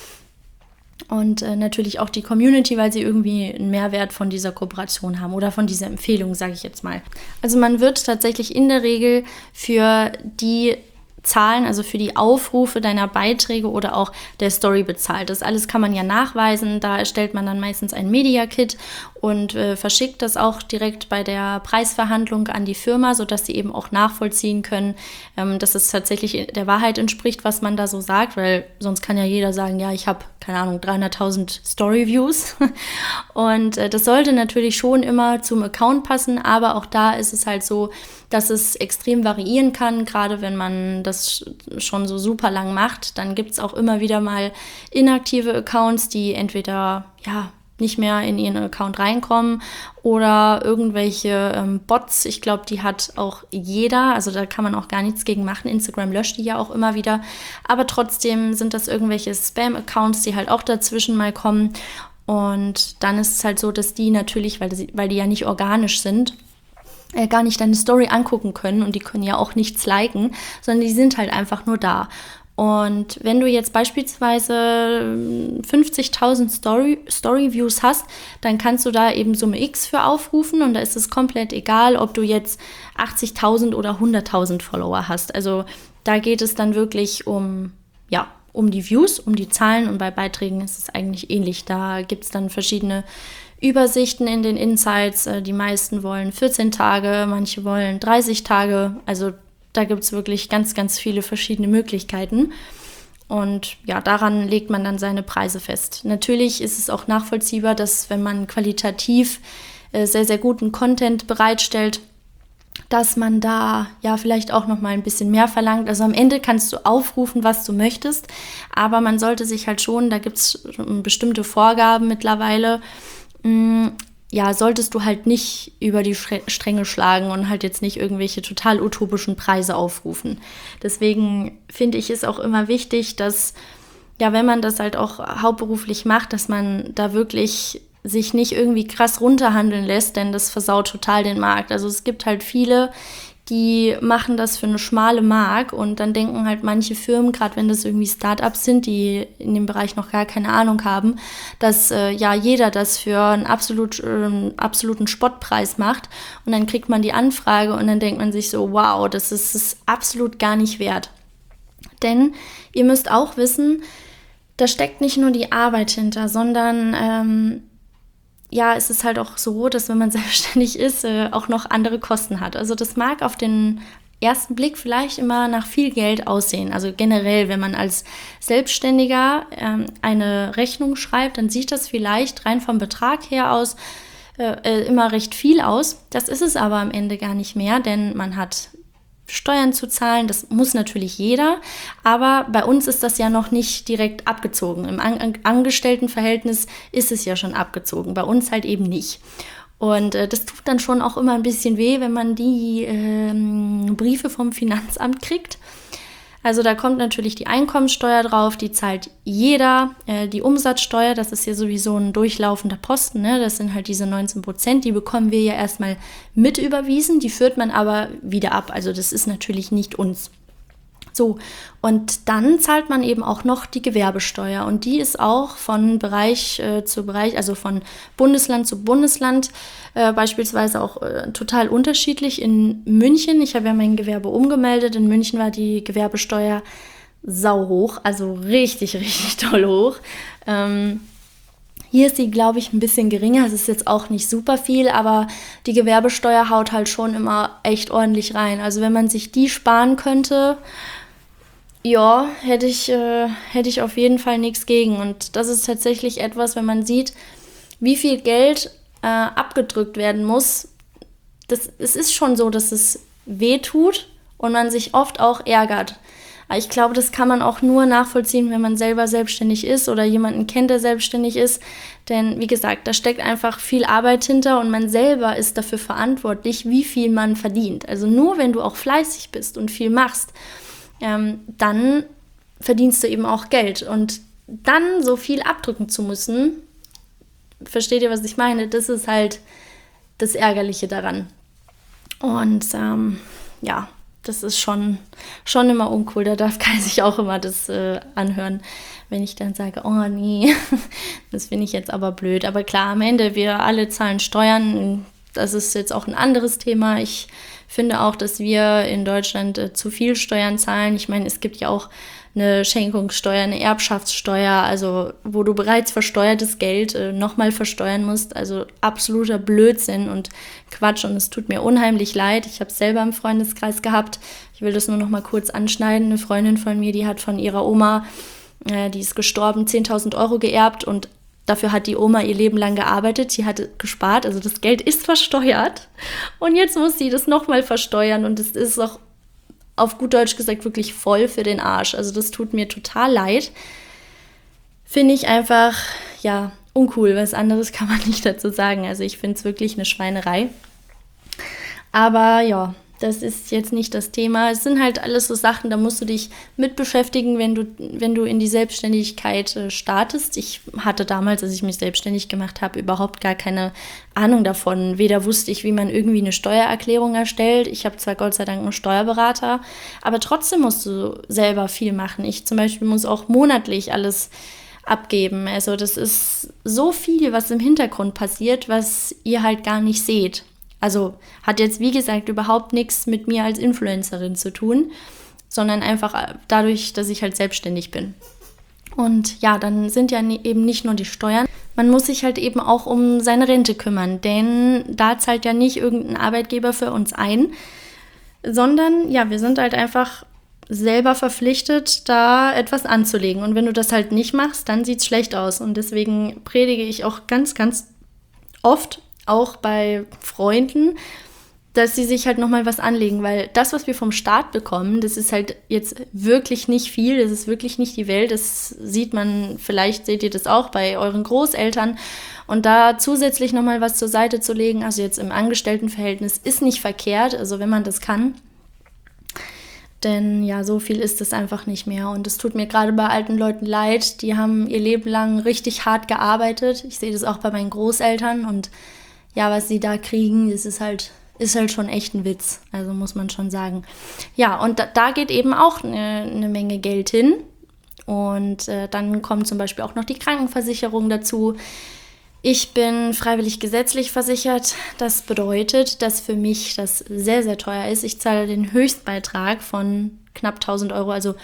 und natürlich auch die Community, weil sie irgendwie einen Mehrwert von dieser Kooperation haben oder von dieser Empfehlung, sage ich jetzt mal. Also man wird tatsächlich in der Regel für die Zahlen, also für die Aufrufe deiner Beiträge oder auch der Story bezahlt. Das alles kann man ja nachweisen. Da erstellt man dann meistens ein Media-Kit und verschickt das auch direkt bei der Preisverhandlung an die Firma, sodass sie eben auch nachvollziehen können, dass es tatsächlich der Wahrheit entspricht, was man da so sagt, weil sonst kann ja jeder sagen, ja, ich habe, keine Ahnung, 300.000 Story-Views und das sollte natürlich schon immer zum Account passen, aber auch da ist es halt so, dass es extrem variieren kann, gerade wenn man das schon so super lang macht, dann gibt es auch immer wieder mal inaktive Accounts, die entweder nicht mehr in ihren Account reinkommen oder irgendwelche Bots. Ich glaube, die hat auch jeder, also da kann man auch gar nichts gegen machen. Instagram löscht die ja auch immer wieder, aber trotzdem sind das irgendwelche Spam-Accounts, die halt auch dazwischen mal kommen und dann ist es halt so, dass die natürlich, weil die ja nicht organisch sind, gar nicht deine Story angucken können und die können ja auch nichts liken, sondern die sind halt einfach nur da. Und wenn du jetzt beispielsweise 50.000 Story-Views hast, dann kannst du da eben Summe X für aufrufen und da ist es komplett egal, ob du jetzt 80.000 oder 100.000 Follower hast. Also da geht es dann wirklich um die Views, um die Zahlen und bei Beiträgen ist es eigentlich ähnlich. Da gibt es dann verschiedene Übersichten in den Insights. Die meisten wollen 14 Tage, manche wollen 30 Tage. Also da gibt es wirklich ganz, ganz viele verschiedene Möglichkeiten. Und daran legt man dann seine Preise fest. Natürlich ist es auch nachvollziehbar, dass wenn man qualitativ sehr, sehr guten Content bereitstellt, dass man da vielleicht auch noch mal ein bisschen mehr verlangt. Also am Ende kannst du aufrufen, was du möchtest, aber man sollte sich halt schon, da gibt es bestimmte Vorgaben mittlerweile, solltest du halt nicht über die Stränge schlagen und halt jetzt nicht irgendwelche total utopischen Preise aufrufen. Deswegen finde ich es auch immer wichtig, dass, wenn man das halt auch hauptberuflich macht, dass man da wirklich sich nicht irgendwie krass runterhandeln lässt, denn das versaut total den Markt. Also es gibt halt viele, die machen das für eine schmale Mark und dann denken halt manche Firmen, gerade wenn das irgendwie Startups sind, die in dem Bereich noch gar keine Ahnung haben, dass jeder das für einen absoluten Spottpreis macht und dann kriegt man die Anfrage und dann denkt man sich so, wow, das ist es absolut gar nicht wert. Denn ihr müsst auch wissen, da steckt nicht nur die Arbeit hinter, sondern es ist halt auch so, dass wenn man selbstständig ist, auch noch andere Kosten hat. Also das mag auf den ersten Blick vielleicht immer nach viel Geld aussehen. Also generell, wenn man als Selbstständiger eine Rechnung schreibt, dann sieht das vielleicht rein vom Betrag her aus immer recht viel aus. Das ist es aber am Ende gar nicht mehr, denn man hat Steuern zu zahlen, das muss natürlich jeder, aber bei uns ist das ja noch nicht direkt abgezogen. Im Angestelltenverhältnis ist es ja schon abgezogen, bei uns halt eben nicht. Und das tut dann schon auch immer ein bisschen weh, wenn man die Briefe vom Finanzamt kriegt. Also da kommt natürlich die Einkommensteuer drauf, die zahlt jeder. Die Umsatzsteuer, das ist ja sowieso ein durchlaufender Posten, ne? Das sind halt diese 19%, die bekommen wir ja erstmal mit überwiesen, die führt man aber wieder ab. Also das ist natürlich nicht uns. So, und dann zahlt man eben auch noch die Gewerbesteuer und die ist auch von Bereich zu Bereich, also von Bundesland zu Bundesland beispielsweise auch total unterschiedlich. In München, ich habe ja mein Gewerbe umgemeldet, in München war die Gewerbesteuer sau hoch, also richtig, richtig toll hoch. Hier ist sie, glaube ich, ein bisschen geringer. Es ist jetzt auch nicht super viel, aber die Gewerbesteuer haut halt schon immer echt ordentlich rein. Also wenn man sich die sparen könnte, ja, hätte ich auf jeden Fall nichts gegen. Und das ist tatsächlich etwas, wenn man sieht, wie viel Geld abgedrückt werden muss, es ist schon so, dass es weh tut und man sich oft auch ärgert. Aber ich glaube, das kann man auch nur nachvollziehen, wenn man selber selbstständig ist oder jemanden kennt, der selbstständig ist. Denn wie gesagt, da steckt einfach viel Arbeit hinter und man selber ist dafür verantwortlich, wie viel man verdient. Also nur wenn du auch fleißig bist und viel machst, dann verdienst du eben auch Geld. Und dann so viel abdrücken zu müssen, versteht ihr, was ich meine? Das ist halt das Ärgerliche daran. Und ja, das ist schon immer uncool. Da darf Kai sich auch immer das anhören, wenn ich dann sage, oh nee, das finde ich jetzt aber blöd. Aber klar, am Ende, wir alle zahlen Steuern. Das ist jetzt auch ein anderes Thema. Ich finde auch, dass wir in Deutschland zu viel Steuern zahlen. Ich meine, es gibt ja auch eine Schenkungssteuer, eine Erbschaftssteuer, also wo du bereits versteuertes Geld nochmal versteuern musst. Also absoluter Blödsinn und Quatsch und es tut mir unheimlich leid. Ich habe es selber im Freundeskreis gehabt. Ich will das nur noch mal kurz anschneiden. Eine Freundin von mir, die hat von ihrer Oma, die ist gestorben, 10.000 Euro geerbt und dafür hat die Oma ihr Leben lang gearbeitet. Sie hat gespart, also das Geld ist versteuert und jetzt muss sie das nochmal versteuern und es ist auch auf gut Deutsch gesagt wirklich voll für den Arsch. Also das tut mir total leid. Finde ich einfach, ja, uncool. Was anderes kann man nicht dazu sagen. Also ich finde es wirklich eine Schweinerei. Aber ja, das ist jetzt nicht das Thema. Es sind halt alles so Sachen, da musst du dich mit beschäftigen, wenn du in die Selbstständigkeit startest. Ich hatte damals, als ich mich selbstständig gemacht habe, überhaupt gar keine Ahnung davon. Weder wusste ich, wie man irgendwie eine Steuererklärung erstellt. Ich habe zwar Gott sei Dank einen Steuerberater, aber trotzdem musst du selber viel machen. Ich zum Beispiel muss auch monatlich alles abgeben. Also das ist so viel, was im Hintergrund passiert, was ihr halt gar nicht seht. Also hat jetzt, wie gesagt, überhaupt nichts mit mir als Influencerin zu tun, sondern einfach dadurch, dass ich halt selbstständig bin. Und ja, dann sind ja eben nicht nur die Steuern, man muss sich halt eben auch um seine Rente kümmern, denn da zahlt ja nicht irgendein Arbeitgeber für uns ein, sondern ja, wir sind halt einfach selber verpflichtet, da etwas anzulegen. Und wenn du das halt nicht machst, dann sieht es schlecht aus. Und deswegen predige ich auch ganz, ganz oft, auch bei Freunden, dass sie sich halt nochmal was anlegen, weil das, was wir vom Staat bekommen, das ist halt jetzt wirklich nicht viel, das ist wirklich nicht die Welt, das sieht man, vielleicht seht ihr das auch bei euren Großeltern und da zusätzlich nochmal was zur Seite zu legen, also jetzt im Angestelltenverhältnis, ist nicht verkehrt, also wenn man das kann, denn ja, so viel ist es einfach nicht mehr und es tut mir gerade bei alten Leuten leid, die haben ihr Leben lang richtig hart gearbeitet, ich sehe das auch bei meinen Großeltern und ja, was sie da kriegen, das ist halt schon echt ein Witz, also muss man schon sagen. Ja, und da geht eben auch eine Menge Geld hin und dann kommt zum Beispiel auch noch die Krankenversicherung dazu. Ich bin freiwillig gesetzlich versichert, das bedeutet, dass für mich das sehr, sehr teuer ist. Ich zahle den Höchstbeitrag von knapp 1.000 Euro, also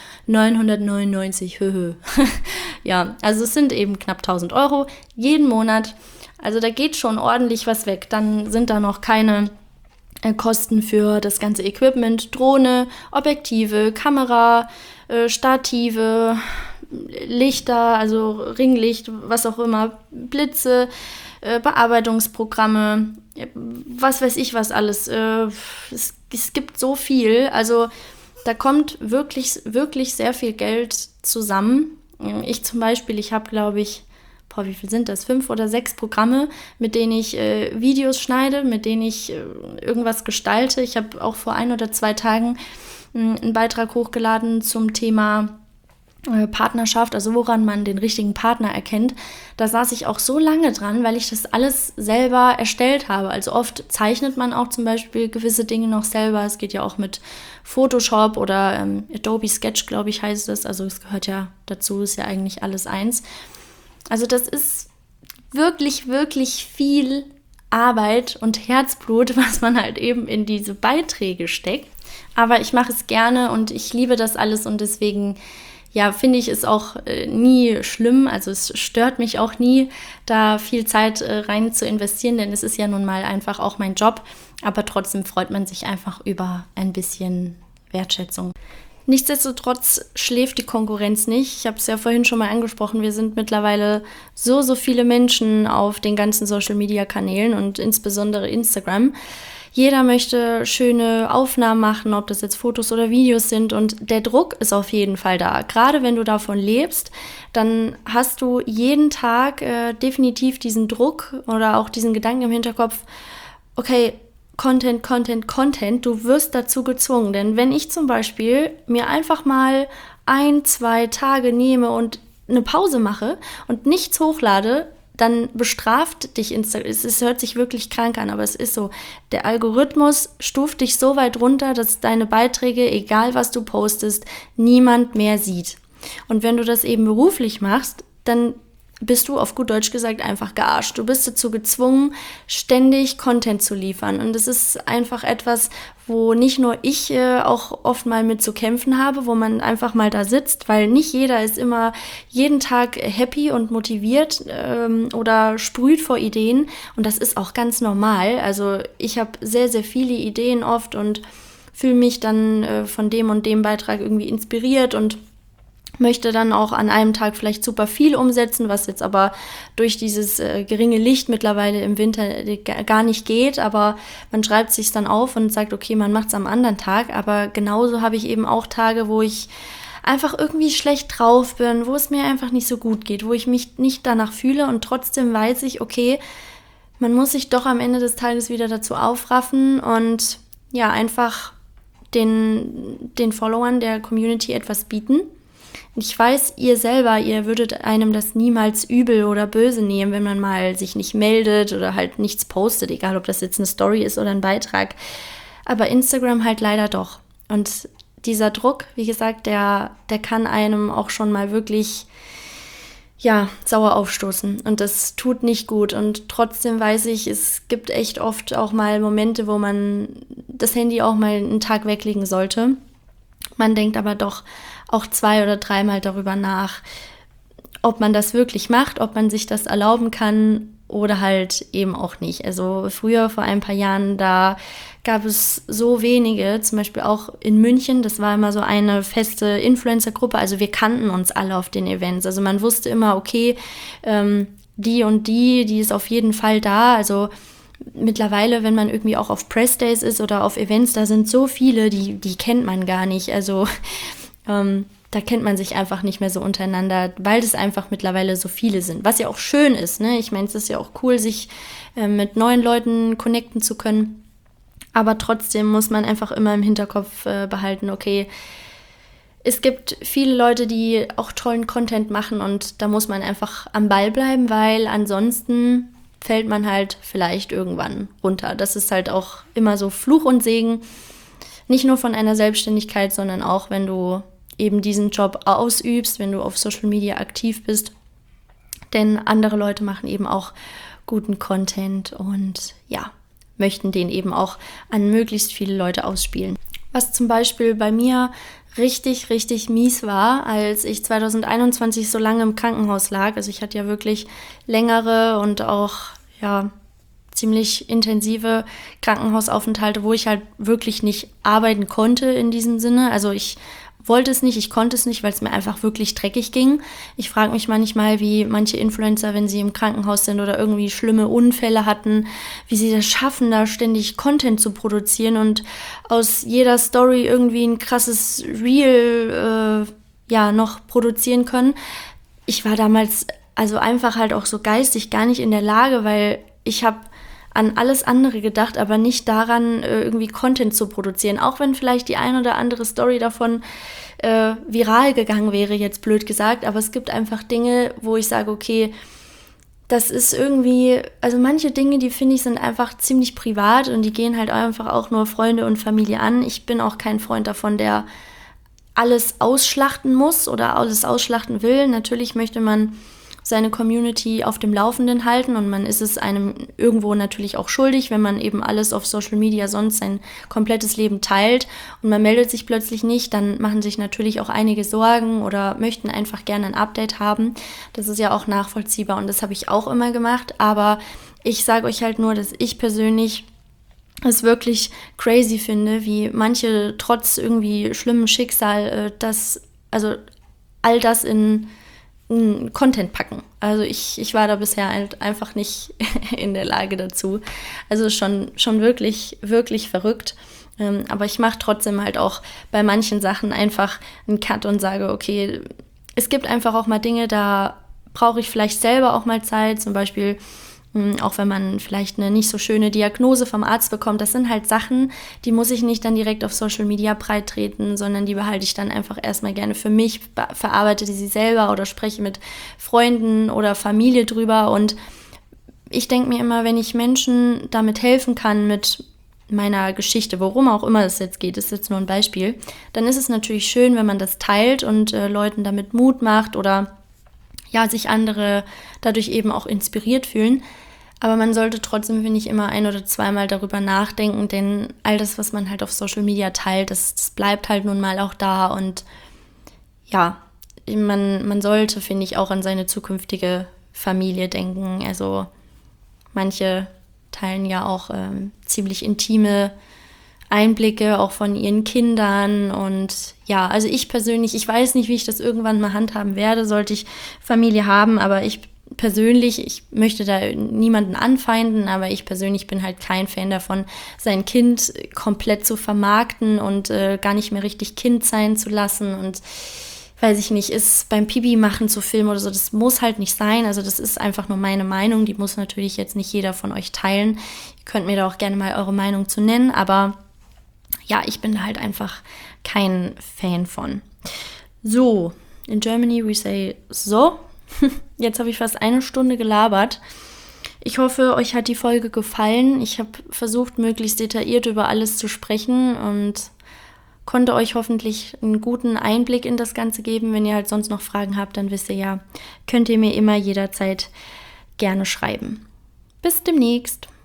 999, Ja, also es sind eben knapp 1.000 Euro jeden Monat. Also da geht schon ordentlich was weg. Dann sind da noch keine Kosten für das ganze Equipment, Drohne, Objektive, Kamera, Stative, Lichter, also Ringlicht, was auch immer, Blitze, Bearbeitungsprogramme, was weiß ich was alles. Es gibt so viel. Also da kommt wirklich, wirklich sehr viel Geld zusammen. Ich zum Beispiel, ich habe, glaube ich, wie viel sind das? 5 oder 6 Programme, mit denen ich Videos schneide, mit denen ich irgendwas gestalte. Ich habe auch vor 1 oder 2 Tagen einen Beitrag hochgeladen zum Thema Partnerschaft, also woran man den richtigen Partner erkennt. Da saß ich auch so lange dran, weil ich das alles selber erstellt habe. Also oft zeichnet man auch zum Beispiel gewisse Dinge noch selber. Es geht ja auch mit Photoshop oder Adobe Sketch, glaube ich, heißt es. Also es gehört ja dazu, ist ja eigentlich alles eins. Also das ist wirklich, wirklich viel Arbeit und Herzblut, was man halt eben in diese Beiträge steckt. Aber ich mache es gerne und ich liebe das alles und deswegen, ja, finde ich es auch nie schlimm. Also es stört mich auch nie, da viel Zeit rein zu investieren, denn es ist ja nun mal einfach auch mein Job. Aber trotzdem freut man sich einfach über ein bisschen Wertschätzung. Nichtsdestotrotz schläft die Konkurrenz nicht. Ich habe es ja vorhin schon mal angesprochen, wir sind mittlerweile so viele Menschen auf den ganzen Social-Media-Kanälen und insbesondere Instagram. Jeder möchte schöne Aufnahmen machen, ob das jetzt Fotos oder Videos sind, und der Druck ist auf jeden Fall da. Gerade wenn du davon lebst, dann hast du jeden Tag definitiv diesen Druck oder auch diesen Gedanken im Hinterkopf, okay, Content, Content, Content, du wirst dazu gezwungen. Denn wenn ich zum Beispiel mir einfach mal 1-2 Tage nehme und eine Pause mache und nichts hochlade, dann bestraft dich Instagram. Es hört sich wirklich krank an, aber es ist so. Der Algorithmus stuft dich so weit runter, dass deine Beiträge, egal was du postest, niemand mehr sieht. Und wenn du das eben beruflich machst, dann bist du auf gut Deutsch gesagt einfach gearscht. Du bist dazu gezwungen, ständig Content zu liefern. Und es ist einfach etwas, wo nicht nur ich auch oft mal mit zu kämpfen habe, wo man einfach mal da sitzt, weil nicht jeder ist immer jeden Tag happy und motiviert oder sprüht vor Ideen. Und das ist auch ganz normal. Also ich habe sehr, sehr viele Ideen oft und fühle mich dann von dem und dem Beitrag irgendwie inspiriert und möchte dann auch an einem Tag vielleicht super viel umsetzen, was jetzt aber durch dieses geringe Licht mittlerweile im Winter gar nicht geht, aber man schreibt sich dann auf und sagt, okay, man macht es am anderen Tag, aber genauso habe ich eben auch Tage, wo ich einfach irgendwie schlecht drauf bin, wo es mir einfach nicht so gut geht, wo ich mich nicht danach fühle, und trotzdem weiß ich, okay, man muss sich doch am Ende des Tages wieder dazu aufraffen und ja, einfach den Followern der Community etwas bieten. Ich weiß, ihr selber, ihr würdet einem das niemals übel oder böse nehmen, wenn man mal sich nicht meldet oder halt nichts postet, egal ob das jetzt eine Story ist oder ein Beitrag. Aber Instagram halt leider doch. Und dieser Druck, wie gesagt, der kann einem auch schon mal wirklich, ja, sauer aufstoßen. Und das tut nicht gut. Und trotzdem weiß ich, es gibt echt oft auch mal Momente, wo man das Handy auch mal einen Tag weglegen sollte. Man denkt aber doch auch 2 oder 3 Mal darüber nach, ob man das wirklich macht, ob man sich das erlauben kann oder halt eben auch nicht. Also früher, vor ein paar Jahren, da gab es so wenige, zum Beispiel auch in München, das war immer so eine feste Influencer-Gruppe, also wir kannten uns alle auf den Events. Also man wusste immer, okay, die und die ist auf jeden Fall da, also mittlerweile, wenn man irgendwie auch auf Pressdays ist oder auf Events, da sind so viele, die kennt man gar nicht. Also da kennt man sich einfach nicht mehr so untereinander, weil es einfach mittlerweile so viele sind. Was ja auch schön ist, ne? Ich meine, es ist ja auch cool, sich mit neuen Leuten connecten zu können. Aber trotzdem muss man einfach immer im Hinterkopf behalten, okay, es gibt viele Leute, die auch tollen Content machen, und da muss man einfach am Ball bleiben, weil ansonsten fällt man halt vielleicht irgendwann runter. Das ist halt auch immer so Fluch und Segen, nicht nur von einer Selbstständigkeit, sondern auch, wenn du eben diesen Job ausübst, wenn du auf Social Media aktiv bist. Denn andere Leute machen eben auch guten Content und ja, möchten den eben auch an möglichst viele Leute ausspielen. Was zum Beispiel bei mir richtig, richtig mies war, als ich 2021 so lange im Krankenhaus lag. Also ich hatte ja wirklich längere und auch ja ziemlich intensive Krankenhausaufenthalte, wo ich halt wirklich nicht arbeiten konnte in diesem Sinne. Also ich wollte es nicht, ich konnte es nicht, weil es mir einfach wirklich dreckig ging. Ich frage mich manchmal, wie manche Influencer, wenn sie im Krankenhaus sind oder irgendwie schlimme Unfälle hatten, wie sie das schaffen, da ständig Content zu produzieren und aus jeder Story irgendwie ein krasses Reel noch produzieren können. Ich war damals also einfach halt auch so geistig gar nicht in der Lage, weil ich habe an alles andere gedacht, aber nicht daran, irgendwie Content zu produzieren. Auch wenn vielleicht die ein oder andere Story davon viral gegangen wäre, jetzt blöd gesagt. Aber es gibt einfach Dinge, wo ich sage, okay, das ist irgendwie, also manche Dinge, die finde ich, sind einfach ziemlich privat und die gehen halt einfach auch nur Freunde und Familie an. Ich bin auch kein Freund davon, der alles ausschlachten muss oder alles ausschlachten will. Natürlich möchte man seine Community auf dem Laufenden halten und man ist es einem irgendwo natürlich auch schuldig, wenn man eben alles auf Social Media sonst sein komplettes Leben teilt und man meldet sich plötzlich nicht, dann machen sich natürlich auch einige Sorgen oder möchten einfach gerne ein Update haben. Das ist ja auch nachvollziehbar und das habe ich auch immer gemacht, aber ich sage euch halt nur, dass ich persönlich es wirklich crazy finde, wie manche trotz irgendwie schlimmem Schicksal all das in Content packen. Also ich war da bisher halt einfach nicht in der Lage dazu. Also schon wirklich, wirklich verrückt. Aber ich mache trotzdem halt auch bei manchen Sachen einfach einen Cut und sage, okay, es gibt einfach auch mal Dinge, da brauche ich vielleicht selber auch mal Zeit. Zum Beispiel, auch wenn man vielleicht eine nicht so schöne Diagnose vom Arzt bekommt. Das sind halt Sachen, die muss ich nicht dann direkt auf Social Media breittreten, sondern die behalte ich dann einfach erstmal gerne für mich, verarbeite sie selber oder spreche mit Freunden oder Familie drüber. Und ich denke mir immer, wenn ich Menschen damit helfen kann, mit meiner Geschichte, worum auch immer es jetzt geht, ist jetzt nur ein Beispiel, dann ist es natürlich schön, wenn man das teilt und Leuten damit Mut macht oder ja, sich andere dadurch eben auch inspiriert fühlen. Aber man sollte trotzdem, finde ich, immer ein- oder zweimal darüber nachdenken, denn all das, was man halt auf Social Media teilt, das bleibt halt nun mal auch da. Und ja, man sollte, finde ich, auch an seine zukünftige Familie denken. Also manche teilen ja auch ziemlich intime Einblicke auch von ihren Kindern und ja, also ich persönlich, ich weiß nicht, wie ich das irgendwann mal handhaben werde, sollte ich Familie haben, aber ich persönlich, ich möchte da niemanden anfeinden, aber ich persönlich bin halt kein Fan davon, sein Kind komplett zu vermarkten und gar nicht mehr richtig Kind sein zu lassen und weiß ich nicht, ist beim Pipi machen zu filmen oder so, das muss halt nicht sein, also das ist einfach nur meine Meinung, die muss natürlich jetzt nicht jeder von euch teilen, ihr könnt mir da auch gerne mal eure Meinung zu nennen, aber ja, ich bin da halt einfach kein Fan von. So, in Germany we say so. Jetzt habe ich fast eine Stunde gelabert. Ich hoffe, euch hat die Folge gefallen. Ich habe versucht, möglichst detailliert über alles zu sprechen und konnte euch hoffentlich einen guten Einblick in das Ganze geben. Wenn ihr halt sonst noch Fragen habt, dann wisst ihr ja, könnt ihr mir immer jederzeit gerne schreiben. Bis demnächst.